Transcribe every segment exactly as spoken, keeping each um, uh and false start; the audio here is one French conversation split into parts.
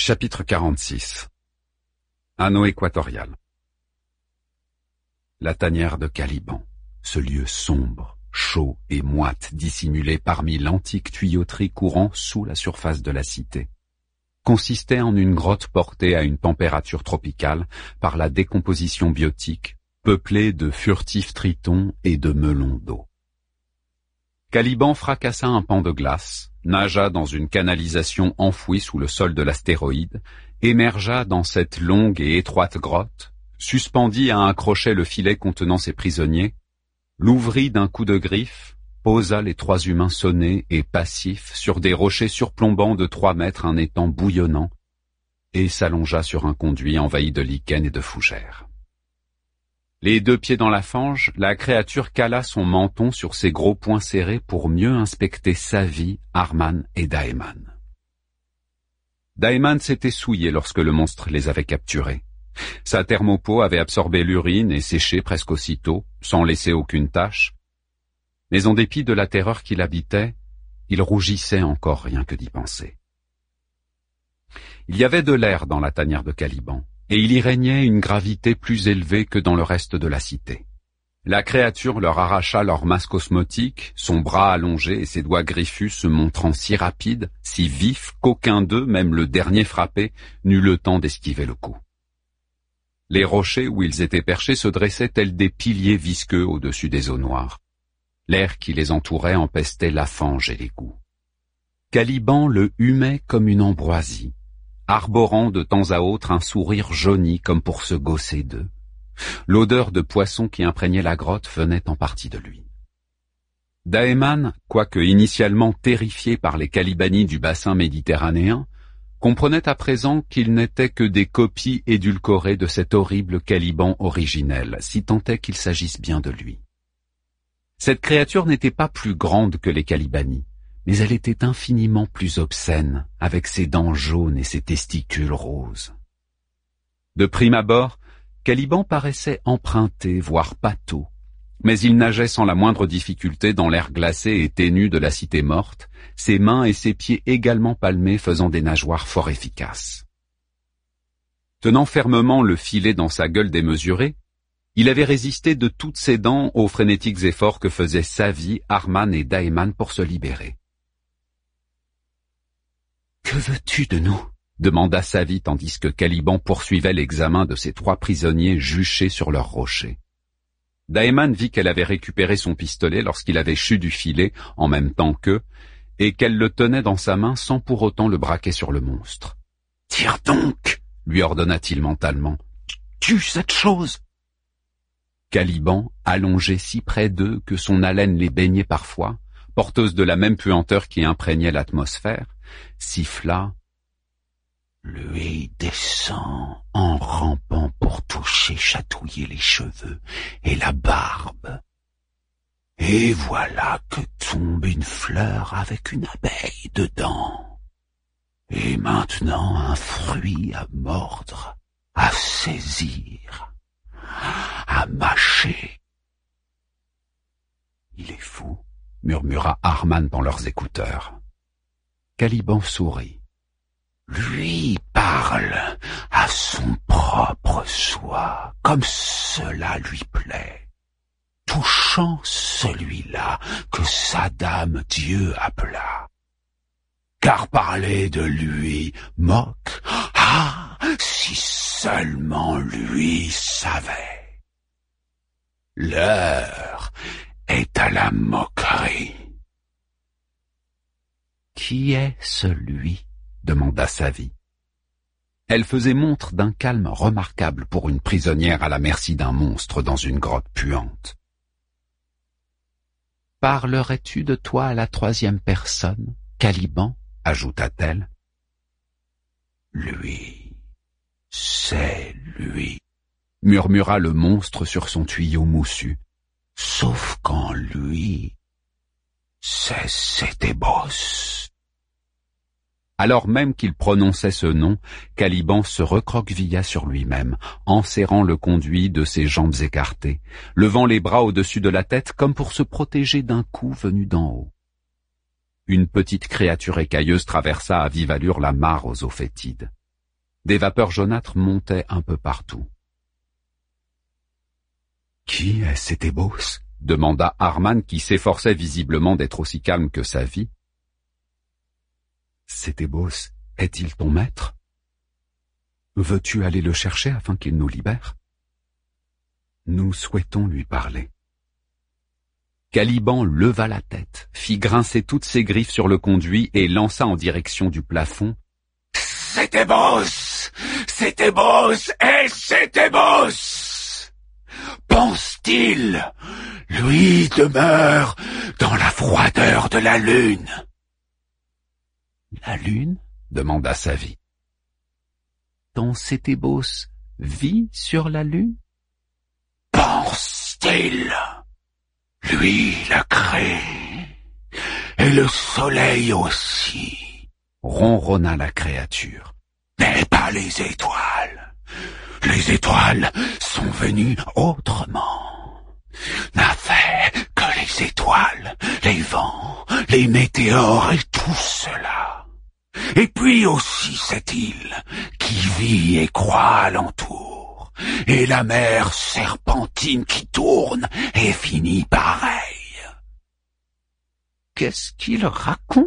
Chapitre quarante-six. Anneau équatorial. La tanière de Caliban, ce lieu sombre, chaud et moite dissimulé parmi l'antique tuyauterie courant sous la surface de la cité, consistait en une grotte portée à une température tropicale par la décomposition biotique, peuplée de furtifs tritons et de melons d'eau. Caliban fracassa un pan de glace, nagea dans une canalisation enfouie sous le sol de l'astéroïde, émergea dans cette longue et étroite grotte, suspendit à un crochet le filet contenant ses prisonniers, l'ouvrit d'un coup de griffe, posa les trois humains sonnés et passifs sur des rochers surplombant de trois mètres un étang bouillonnant, et s'allongea sur un conduit envahi de lichens et de fougères. Les deux pieds dans la fange, la créature cala son menton sur ses gros poings serrés pour mieux inspecter Savi, Arman et Daeman. Daeman s'était souillé lorsque le monstre les avait capturés. Sa thermopeau avait absorbé l'urine et séché presque aussitôt, sans laisser aucune tache. Mais en dépit de la terreur qui l'habitait, il rougissait encore rien que d'y penser. Il y avait de l'air dans la tanière de Caliban, et il y régnait une gravité plus élevée que dans le reste de la cité. La créature leur arracha leur masque osmotique, son bras allongé et ses doigts griffus se montrant si rapides, si vifs qu'aucun d'eux, même le dernier frappé, n'eut le temps d'esquiver le coup. Les rochers où ils étaient perchés se dressaient tels des piliers visqueux au-dessus des eaux noires. L'air qui les entourait empestait la fange et l'égout. Caliban le humait comme une ambroisie, arborant de temps à autre un sourire jauni comme pour se gausser d'eux. L'odeur de poisson qui imprégnait la grotte venait en partie de lui. Daeman, quoique initialement terrifié par les calibanies du bassin méditerranéen, comprenait à présent qu'ils n'étaient que des copies édulcorées de cet horrible Caliban originel, si tant est qu'il s'agisse bien de lui. Cette créature n'était pas plus grande que les calibanies, mais elle était infiniment plus obscène, avec ses dents jaunes et ses testicules roses. De prime abord, Caliban paraissait emprunté, voire pâteau, mais il nageait sans la moindre difficulté dans l'air glacé et ténu de la cité morte, ses mains et ses pieds également palmés faisant des nageoires fort efficaces. Tenant fermement le filet dans sa gueule démesurée, il avait résisté de toutes ses dents aux frénétiques efforts que faisaient Savi, Arman et Daeman pour se libérer. « Que veux-tu de nous ?» demanda Savi tandis que Caliban poursuivait l'examen de ses trois prisonniers juchés sur leur rocher. Daeman vit qu'elle avait récupéré son pistolet lorsqu'il avait chu du filet en même temps qu'eux, et qu'elle le tenait dans sa main sans pour autant le braquer sur le monstre. « Tire donc !» lui ordonna-t-il mentalement. « Tue cette chose !» Caliban, allongé si près d'eux que son haleine les baignait parfois, porteuse de la même puanteur qui imprégnait l'atmosphère, siffla. Lui descend en rampant pour toucher, chatouiller les cheveux et la barbe. Et voilà que tombe une fleur avec une abeille dedans. Et maintenant un fruit à mordre, à saisir, à mâcher. Il est fou, murmura Arman dans leurs écouteurs. Caliban sourit. Lui parle à son propre soi, comme cela lui plaît, touchant celui-là que sa dame Dieu appela. Car parler de lui moque, ah, si seulement lui savait. L'heure est à la moquerie. Qui est celui? demanda Savi. Elle faisait montre d'un calme remarquable pour une prisonnière à la merci d'un monstre dans une grotte puante. « Parlerais-tu de toi à la troisième personne, Caliban ?» ajouta-t-elle. « Lui, c'est lui, » murmura le monstre sur son tuyau moussu. « Sauf qu'en lui, c'est Sétébos. » Alors même qu'il prononçait ce nom, Caliban se recroquevilla sur lui-même, enserrant le conduit de ses jambes écartées, levant les bras au-dessus de la tête comme pour se protéger d'un coup venu d'en haut. Une petite créature écailleuse traversa à vive allure la mare aux eaux fétides. Des vapeurs jaunâtres montaient un peu partout. « Qui est cet Ébos ?» demanda Arman, qui s'efforçait visiblement d'être aussi calme que sa vie. « Cet Ébos est-il ton maître? Veux-tu aller le chercher afin qu'il nous libère? Nous souhaitons lui parler. » Caliban leva la tête, fit grincer toutes ses griffes sur le conduit et lança en direction du plafond. « C'est Ébos! C'est Ébos! Et c'est Ébos! Pense-t-il? Lui demeure dans la froideur de la lune. » « La lune ?» demanda Savy. « Ton Cétébos vit sur la lune? » Pense-t-il? Lui l'a créé, et le soleil aussi, ronronna la créature. Mais pas les étoiles. Les étoiles sont venues autrement. N'a fait que les étoiles, les vents, les météores et tout cela. Et puis aussi cette île qui vit et croît alentour, et la mer serpentine qui tourne et finit pareil. « Qu'est-ce qu'il raconte ?»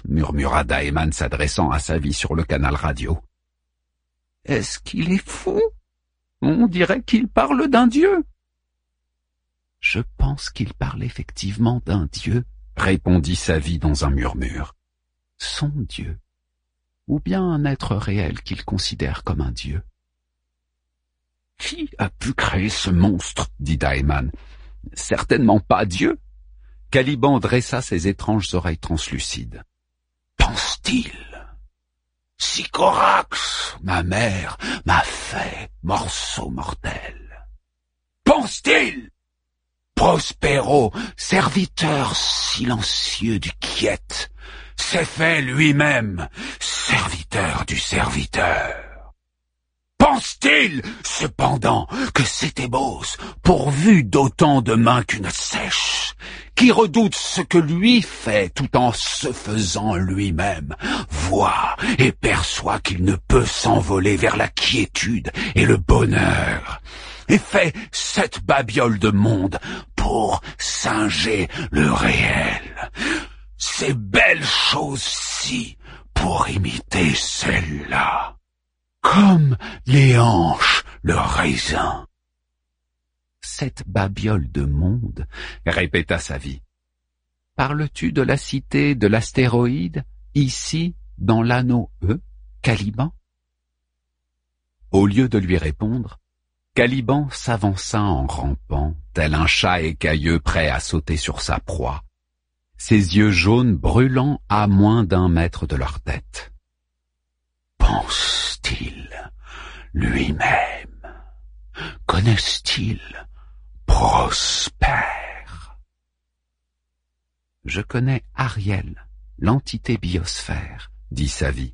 murmura Daeman s'adressant à Savy sur le canal radio. « Est-ce qu'il est fou? On dirait qu'il parle d'un dieu. » « Je pense qu'il parle effectivement d'un dieu, » répondit Savy dans un murmure. « Son dieu, ou bien un être réel qu'il considère comme un dieu. »« Qui a pu créer ce monstre ?» dit Daeman. « Certainement pas Dieu. » Caliban dressa ses étranges oreilles translucides. « Pense-t-il? Sycorax, ma mère, m'a fait morceau mortel. Pense-t-il? Prospero, serviteur silencieux du Quiète, s'est fait lui-même serviteur du serviteur. Pense-t-il, cependant, que c'est Ébos, pourvu d'autant de mains qu'une sèche, qui redoute ce que lui fait tout en se faisant lui-même, voit et perçoit qu'il ne peut s'envoler vers la quiétude et le bonheur, et fait cette babiole de monde pour singer le réel, ces belles choses-ci pour imiter celles-là, comme les hanches le raisin. Cette babiole de monde, répéta Savy. Parles-tu de la cité de l'astéroïde, ici, dans l'anneau E, Caliban? Au lieu de lui répondre, Caliban s'avança en rampant, tel un chat écailleux prêt à sauter sur sa proie, ses yeux jaunes brûlant à moins d'un mètre de leur tête. Pense-t-il lui-même? Connaisse-t-il Prosper? Je connais Ariel, l'entité biosphère, dit Savy.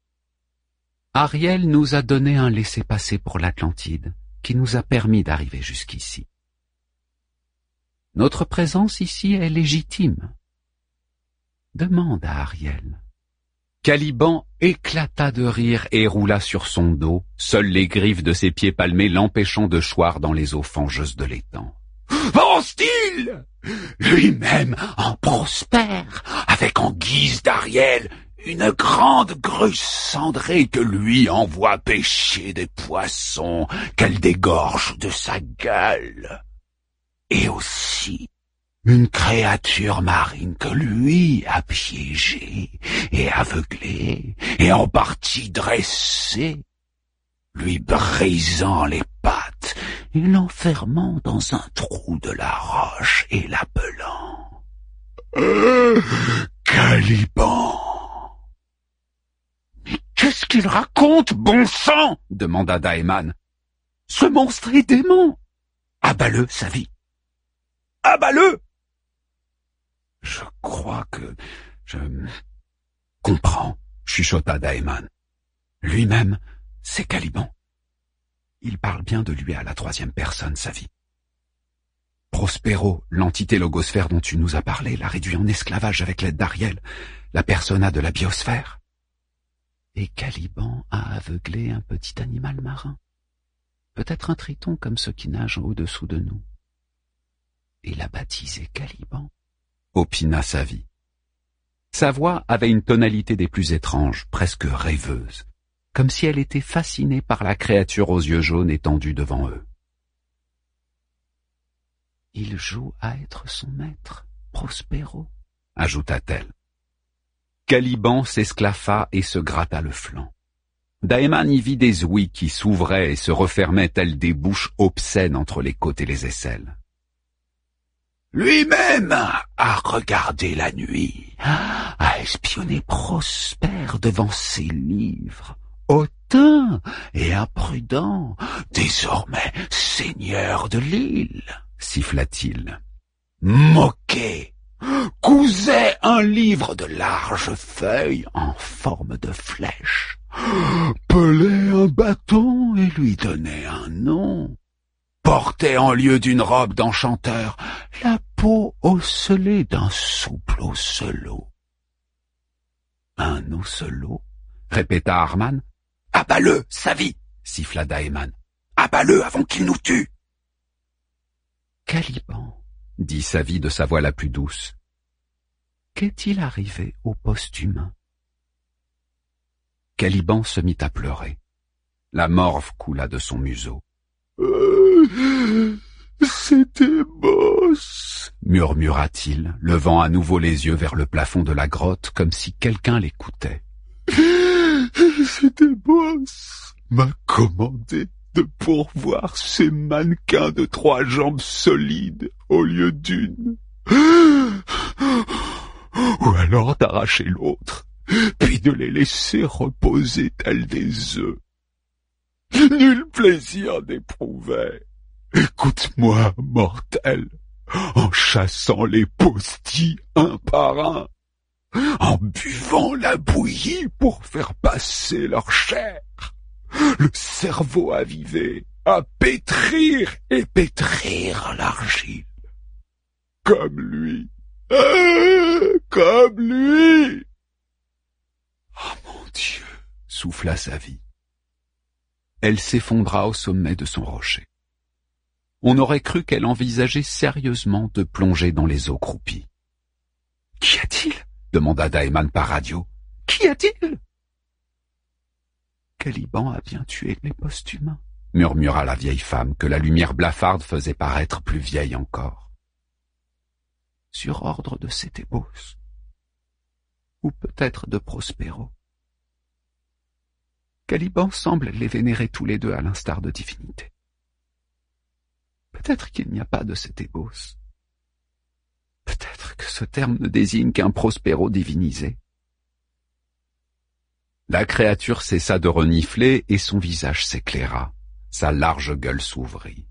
Ariel nous a donné un laissez-passer pour l'Atlantide, qui nous a permis d'arriver jusqu'ici. Notre présence ici est légitime. Demande à Ariel. Caliban éclata de rire et roula sur son dos, seules les griffes de ses pieds palmés l'empêchant de choir dans les eaux fangeuses de l'étang. Pense-t-il lui-même en prospère, avec en guise d'Ariel une grande grue cendrée que lui envoie pêcher des poissons qu'elle dégorge de sa gueule, et aussi une créature marine que lui a piégée et aveuglée et en partie dressée, lui brisant les pattes et l'enfermant dans un trou de la roche et l'appelant euh, Caliban. « Mais qu'est-ce qu'il raconte, bon sang ?» demanda Daeman. « Ce monstre est démon. Abat-le, Savy. Abat-le !» Je crois que je comprends, chuchota Daeman. Lui-même, c'est Caliban. Il parle bien de lui à la troisième personne, Savy. Prospero, l'entité logosphère dont tu nous as parlé, l'a réduit en esclavage avec l'aide d'Ariel, la persona de la biosphère. et Caliban a aveuglé un petit animal marin. Peut-être un triton comme ceux qui nagent au-dessous de nous. Et l'a baptisé Caliban, opina Savy. Sa voix avait une tonalité des plus étranges, presque rêveuse, comme si elle était fascinée par la créature aux yeux jaunes étendue devant eux. « Il joue à être son maître, Prospero », ajouta-t-elle. Caliban s'esclaffa et se gratta le flanc. Daemon y vit des ouïes qui s'ouvraient et se refermaient telles des bouches obscènes entre les côtes et les aisselles. Lui-même a regardé la nuit, a espionné Prosper devant ses livres, hautain et imprudent, désormais seigneur de l'île, siffla-t-il. Moqué, cousait un livre de larges feuilles en forme de flèche, pelait un bâton et lui donnait un nom, portait en lieu d'une robe d'enchanteur la peau ocellée d'un souple ocelot. Un ocelot, répéta Arman. Abat-le, Savy, siffla Daemon. Abat-le avant qu'il nous tue. Caliban, dit Savy de sa voix la plus douce. Qu'est-il arrivé au post-humain? Caliban se mit à pleurer. La morve coula de son museau. Euh, C'était boss, murmura-t-il, levant à nouveau les yeux vers le plafond de la grotte comme si quelqu'un l'écoutait. C'était boss m'a commandé de pourvoir ces mannequins de trois jambes solides au lieu d'une. Ou alors d'arracher l'autre, puis de les laisser reposer tels des œufs. Nul plaisir n'éprouvait. Écoute-moi, mortel, en chassant les postis un par un, en buvant la bouillie pour faire passer leur chair, le cerveau avivé, à pétrir et pétrir l'argile. Comme lui, ah, comme lui. Oh mon Dieu, souffla Savy. Elle s'effondra au sommet de son rocher. On aurait cru qu'elle envisageait sérieusement de plonger dans les eaux croupies. « Qu'y a-t-il » demanda Daemon par radio. « Qu'y a-t-il » Caliban a bien tué les post-humains, murmura la vieille femme que la lumière blafarde faisait paraître plus vieille encore. Sur ordre de Cétébos, ou peut-être de Prospero. Caliban semble les vénérer tous les deux à l'instar de divinités. Peut-être qu'il n'y a pas de Cétébos. Peut-être que ce terme ne désigne qu'un Prospero divinisé. La créature cessa de renifler et son visage s'éclaira. Sa large gueule s'ouvrit.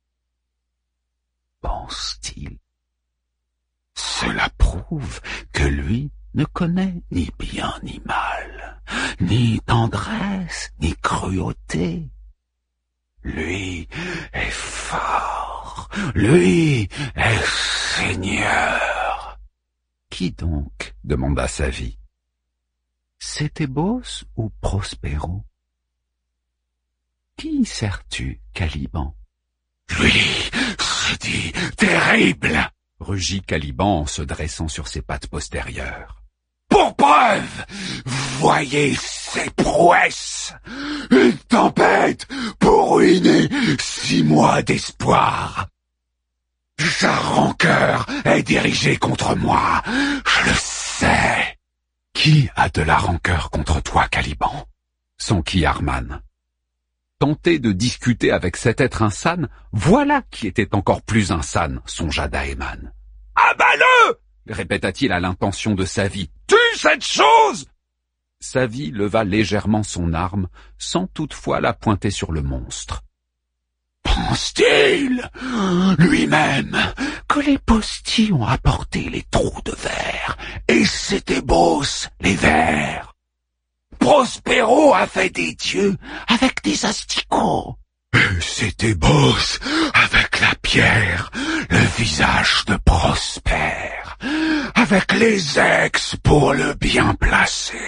Pense-t-il? Cela prouve que lui ne connaît ni bien ni mal, ni tendresse, ni cruauté. Lui est fort, lui est seigneur. Qui donc? Demanda Savy. Cétébos ou Prospero? Qui sers-tu, Caliban? Lui, c'est dit terrible, rugit Caliban en se dressant sur ses pattes postérieures. Pour preuve, voyez ses prouesses. Une tempête pour ruiner six mois d'espoir. Sa rancœur est dirigée contre moi, je le sais. Qui a de la rancœur contre toi, Caliban? S'enquit Arman. Tenter de discuter avec cet être insane, voilà qui était encore plus insane, songea Daemon. Abat-le! Répéta-t-il à l'intention de Savy. Tue cette chose! Savy leva légèrement son arme, sans toutefois la pointer sur le monstre. Pense-t-il, lui-même, que les postis ont apporté les trous de verre, et Cétébos les vers? Prospero a fait des dieux avec des asticots. Cétébos avec la pierre, le visage de Prosper, avec les ex pour le bien placer.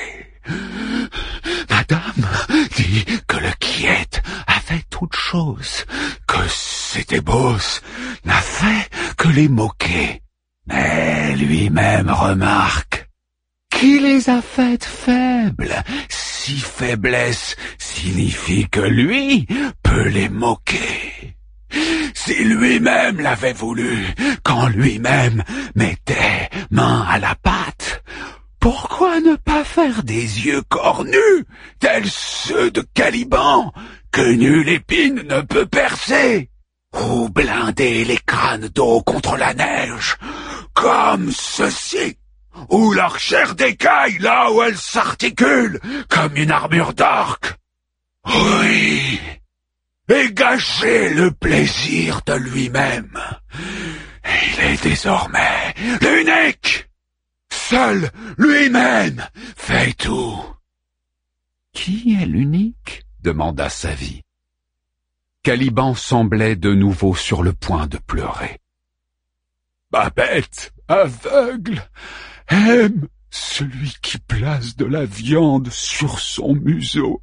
Madame dit que le quiète a fait toute chose, que Cétébos n'a fait que les moquer. Mais lui-même remarque qu'il les a faites faibles, si faiblesse signifie que lui peut les moquer. Si lui-même l'avait voulu, quand lui-même mettait main à la pâte, pourquoi ne pas faire des yeux cornus, tels ceux de Caliban, que nulle épine ne peut percer, ou blinder les crânes d'eau contre la neige, comme ceci, ou leur chair d'écaille là où elle s'articule, comme une armure d'orque. Oui, et gâcher le plaisir de lui-même. Il est désormais l'unique. Seul lui-même fait tout. Qui est l'unique? Demanda Savie. Caliban semblait de nouveau sur le point de pleurer. Ma bête aveugle aime celui qui place de la viande sur son museau.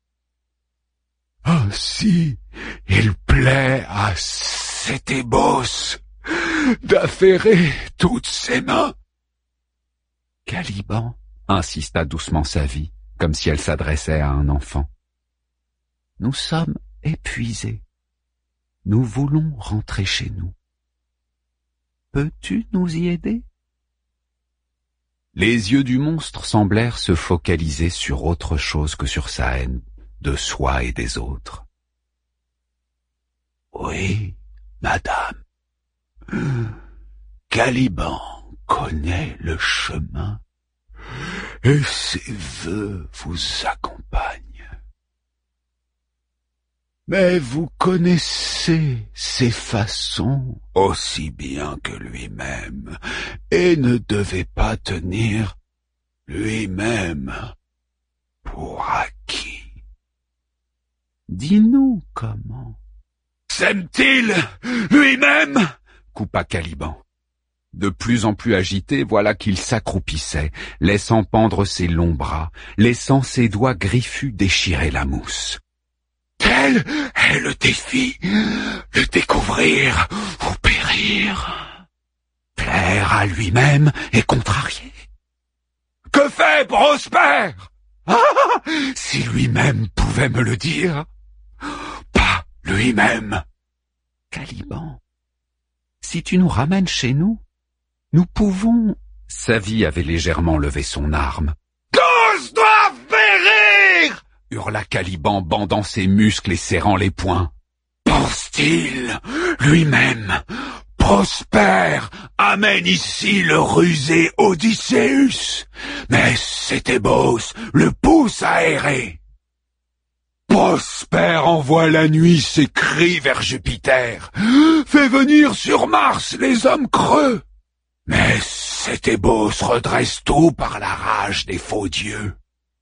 Ainsi, il plaît à Cétébos d'affairer toutes ses mains. Caliban, insista doucement Savie, comme si elle s'adressait à un enfant. Nous sommes épuisés. Nous voulons rentrer chez nous. Peux-tu nous y aider? Les yeux du monstre semblèrent se focaliser sur autre chose que sur sa haine de soi et des autres. Oui, madame. Caliban connaît le chemin et ses vœux vous accompagnent. Mais vous connaissez ses façons aussi bien que lui-même et ne devez pas tenir lui-même pour acquis. Dis-nous comment. S'aime-t-il lui-même? Coupa Caliban. De plus en plus agité, voilà qu'il s'accroupissait, laissant pendre ses longs bras, laissant ses doigts griffus déchirer la mousse. Tel est le défi, le découvrir ou périr. Plaire à lui-même et contrarier. Que fait Prosper? Ah, si lui-même pouvait me le dire. Pas lui-même. Caliban, si tu nous ramènes chez nous, nous pouvons... Savie avait légèrement levé son arme. Tous doivent périr! Hurla Caliban, bandant ses muscles et serrant les poings. Pense-t-il, lui-même, Prosper amène ici le rusé Odysseus, mais Cétébos le pousse à errer. Prosper envoie la nuit ses cris vers Jupiter, fait venir sur Mars les hommes creux. Mais Cétébos redresse tout par la rage des faux dieux.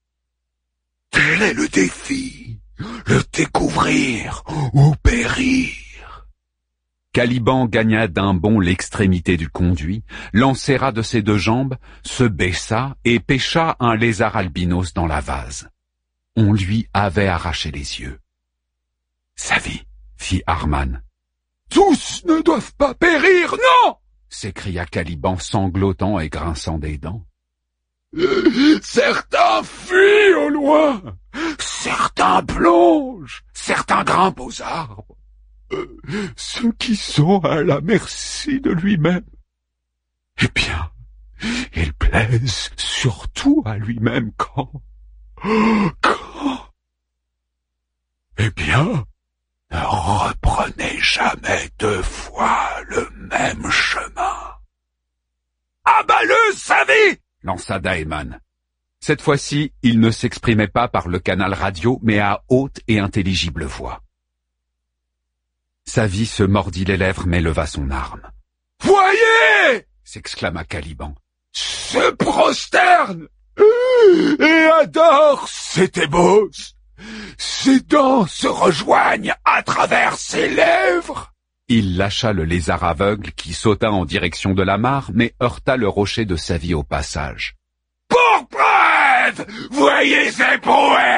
Tel est le défi, le découvrir ou périr. Caliban gagna d'un bond l'extrémité du conduit, l'enserra de ses deux jambes, se baissa et pêcha un lézard albinos dans la vase. On lui avait arraché les yeux. Savie, fit Arman. Tous ne doivent pas périr, non! S'écria Caliban sanglotant et grinçant des dents. Certains fuient au loin, certains plongent, certains grimpent aux arbres. Euh, ceux qui sont à la merci de lui-même. Eh bien, il plaise surtout à lui-même quand... Quand... Eh bien, ne reprenez jamais deux fois le même chemin. Abat-le, Savie! Lança Daemon. Cette fois-ci, il ne s'exprimait pas par le canal radio, mais à haute et intelligible voix. Savie se mordit les lèvres, mais leva son arme. « Voyez !» s'exclama Caliban. « Se prosterne et adore Cétébos. Ses dents se rejoignent à travers ses lèvres. » Il lâcha le lézard aveugle qui sauta en direction de la mare, mais heurta le rocher de Savie au passage. « Pourpre esclaves, voyez ses prouesses !»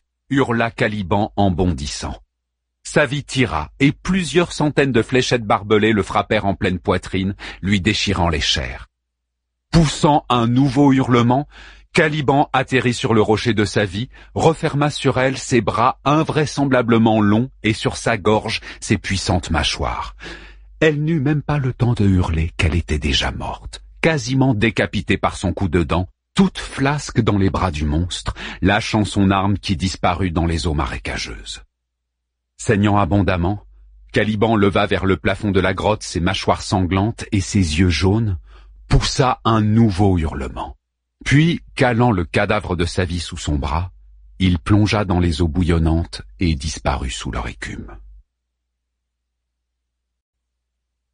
hurla Caliban en bondissant. Sa vie tira, et plusieurs centaines de fléchettes barbelées le frappèrent en pleine poitrine, lui déchirant les chairs. Poussant un nouveau hurlement, Caliban atterrit sur le rocher de sa vie, referma sur elle ses bras invraisemblablement longs et sur sa gorge ses puissantes mâchoires. Elle n'eut même pas le temps de hurler qu'elle était déjà morte, quasiment décapitée par son coup de dent, toute flasque dans les bras du monstre, lâchant son arme qui disparut dans les eaux marécageuses. Saignant abondamment, Caliban leva vers le plafond de la grotte ses mâchoires sanglantes et ses yeux jaunes, poussa un nouveau hurlement. Puis, calant le cadavre de sa vie sous son bras, il plongea dans les eaux bouillonnantes et disparut sous leur écume.